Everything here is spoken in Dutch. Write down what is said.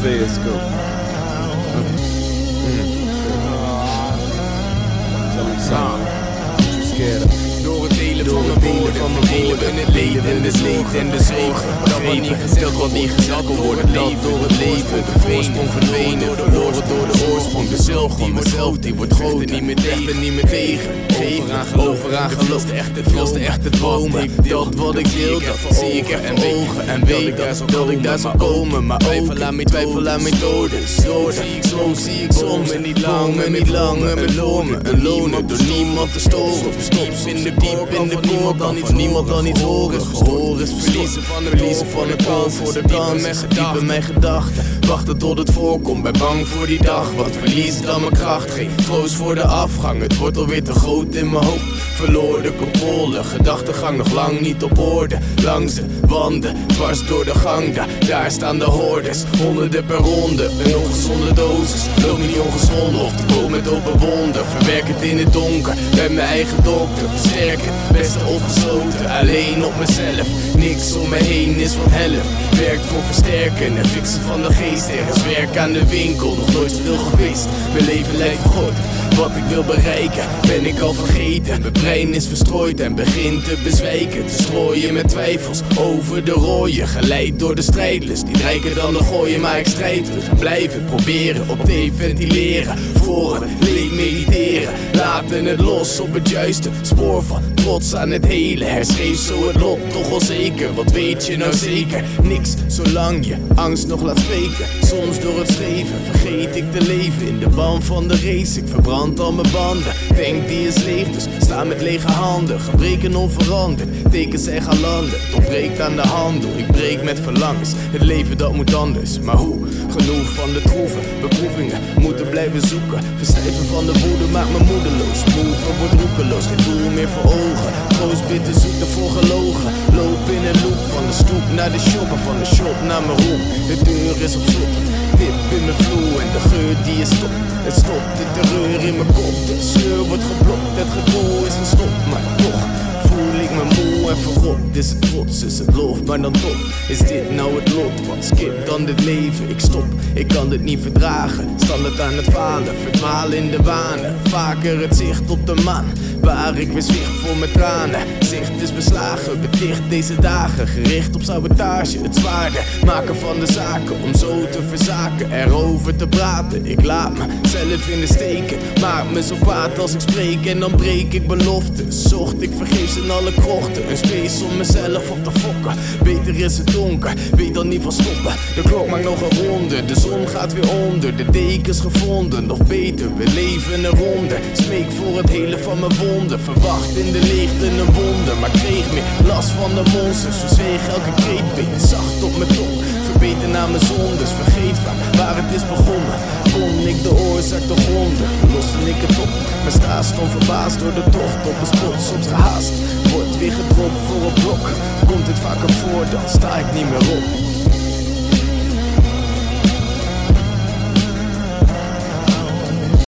let's go. Door het delen van mijn woorden verdelen we het leed en de leed en de zorgen. Dat wat niet gesteld, wat niet gezegd kon worden. Dat door het leven, de voorsprong verdwenen, verloren door de oorsprong. De zelf die wordt zelf, die wordt groter, niet meer tegen en niet meer tegen. Overaan geloof, veel te echte dromen. Dat wat ik wil, dat zie ik echt voor ogen. En weet dat ik daar zou komen, maar twijfel aan methodes. Zo zie ik soms en niet lang een lonen door niemand te storen. Diep in de koor kan van niemand dan iets horen. Gehoor is verliezen van het oor voor de kan. Diep in mijn gedachten, wachten tot het voorkomt. Ben bang voor die dag, wat verliest dan mijn kracht. Geen troost voor de afgang, het wordt alweer te groot in mijn hoofd. Verloor de controle, gedachtegang nog lang niet op orde. Langs de wanden, dwars door de gang, daar staan de hordes. Honderden per ronde, een ongezonde dosis. Loop niet ongezonden of te boom met open wonden. Verwerk het in het donker, ben mijn eigen dokter. Versterken, beste opgesloten, alleen op mezelf. Niks om me heen is wat helft. Werkt voor versterken en fixen van de geest. Ergens werk aan de winkel, nog nooit zoveel geweest. Mijn leven lijkt vergooid, wat ik wil bereiken ben ik al vergeten. Mijn brein is verstrooid en begint te bezwijken. Te strooien met twijfels over de rooien. Geleid door de strijdlust, die rijker dan de gooien. Maar ik strijd terug en blijven proberen op te ventileren. Voor het leed mediteren, laten het los op het juiste spoor van trots aan het hele. Herschreef zo het lot toch al zeker, wat weet je nou zeker? Niks, zolang je angst nog laat spreken. Soms door het streven vergeet ik te leven in de ban van de race. Ik verbrand al mijn banden, denk die is leeg, dus sta met lege handen. Gebreken onveranderd, tekens zijn gaan landen. Het ontbreekt aan de handel, ik breek met verlangens. Het leven dat moet anders, maar hoe? Genoeg van de troeven, beproevingen, moeten blijven zoeken. Verstijven van de woede maakt me moedeloos. Moven wordt roekeloos, geen doel meer voor ogen. Troost bitter zoeten voor gelogen. Loop in een loop, van de stoep naar de shopper, van de shop naar mijn roem. De deur is op slot, dip in mijn vloer en de geur die je stopt. Het stopt de terreur in mijn kop, de sleur wordt geblokt. Het gevoel is gestopt, maar toch voel ik me moe en verrot. Is het trots, is het loof, maar dan toch is dit nou het lot. Wat skip dan dit leven, ik stop, ik kan dit niet verdragen. Standaard aan het falen, verdwalen in de wanen. Vaker het zicht op de maan, waar ik weer zwicht voor mijn tranen. Zicht is beslagen, beticht deze dagen. Gericht op sabotage, het zwaarder maken van de zaken. Om zo te verzaken, erover te praten. Ik laat mezelf in de steken, maak me zo kwaad als ik spreek. En dan breek ik beloften, zocht ik vergeefs in alle krochten. Een space om mezelf op te fokken, beter is het donker, weet dan niet van stoppen. De klok maakt nog een ronde, de zon gaat weer onder. De dekens gevonden, of beter, we leven eronder. Smeek voor het hele van mijn wonden, verwacht in de leegte een wonder. Maar kreeg meer last van de monsters, verzweeg elke kreet, beet zacht op mijn tong. Verbeter naar mijn zondes, vergeet vaak waar het is begonnen. Kon ik de oorzaak doorgronden, loste ik het op. Mijn staat stond verbaasd door de tocht op een spot, soms gehaast. Wordt weer gedropt voor een blok, komt dit vaker voor, dan sta ik niet meer op.